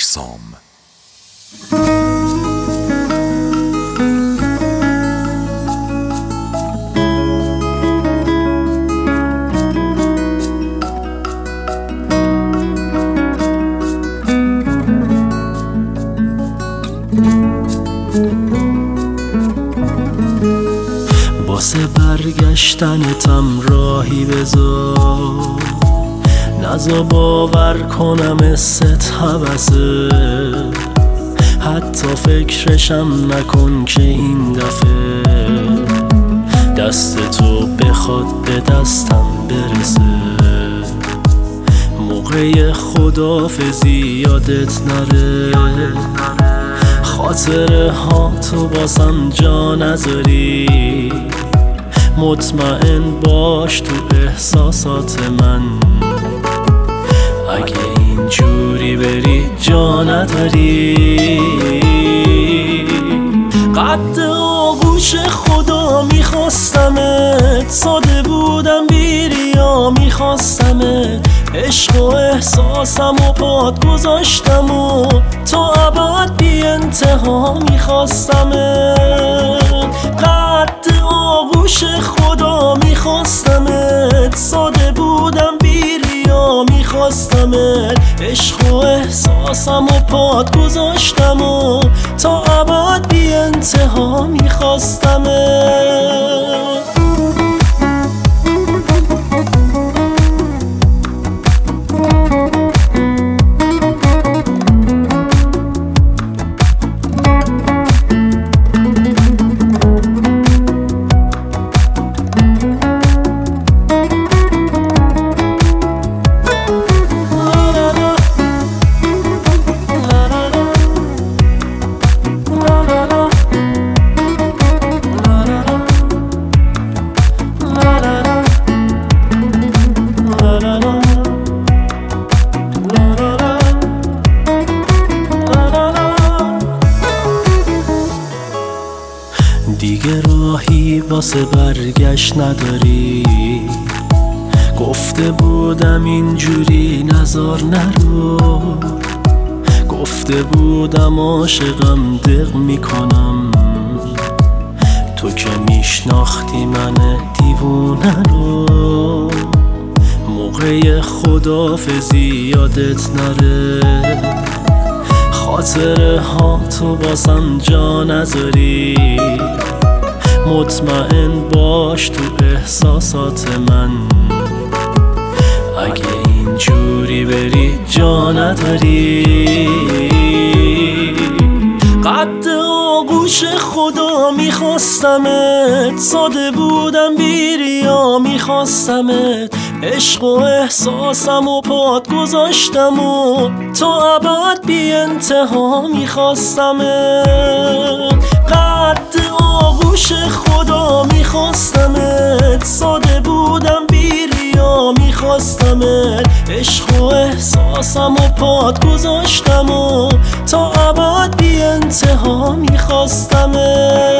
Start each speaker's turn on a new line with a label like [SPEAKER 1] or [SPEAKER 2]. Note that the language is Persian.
[SPEAKER 1] اجسام.
[SPEAKER 2] واسه برگشتنتم راهی بذار، نزا باور کنم است هوسه، حتی فکرشم نکن که این دفعه دست تو بخواد به دستم برسه. موقع خداحافظی یادت نره، خاطره ها تو باسم جا نذاری. مطمئن باش تو احساسات من، اگه اینجوری بری جا نداری. قد آغوش خدا میخواستمت، ساده بودم بی ریا میخواستمت. عشق و احساسم و پات گذاشتم و تا ابد بی انتها میخواستمت. قد آغوش خدا میخواستمت، ساده بودم بی ریا میخواستمت. عشق و احساسم و پات گذاشتم و تا ابد بی انتها میخواستمت. دیگه راهی واسه برگشت نداری، گفته بودم اینجوری نزار نرو. گفته بودم عاشقم دق میکنم، تو که میشناختی من دیوونه رو. موقع خداحافظی یادت نره، خاطره ها تو باسم جا نذاری. مطمئن باش تو احساسات من، اگه اینجوری بری جا نداری. قد آغوش خدا میخواستمت، ساده بودم بی ریا میخواستمت. عشق و احساسم و پات گذاشتم و تا ابد بی انتها میخواستمت. قد آغوش خدا میخواستمت، ساده بودم بی ریا میخواستمت. عشق و احساسم و پات گذاشتم و تا ابد بی انتها میخواستمت.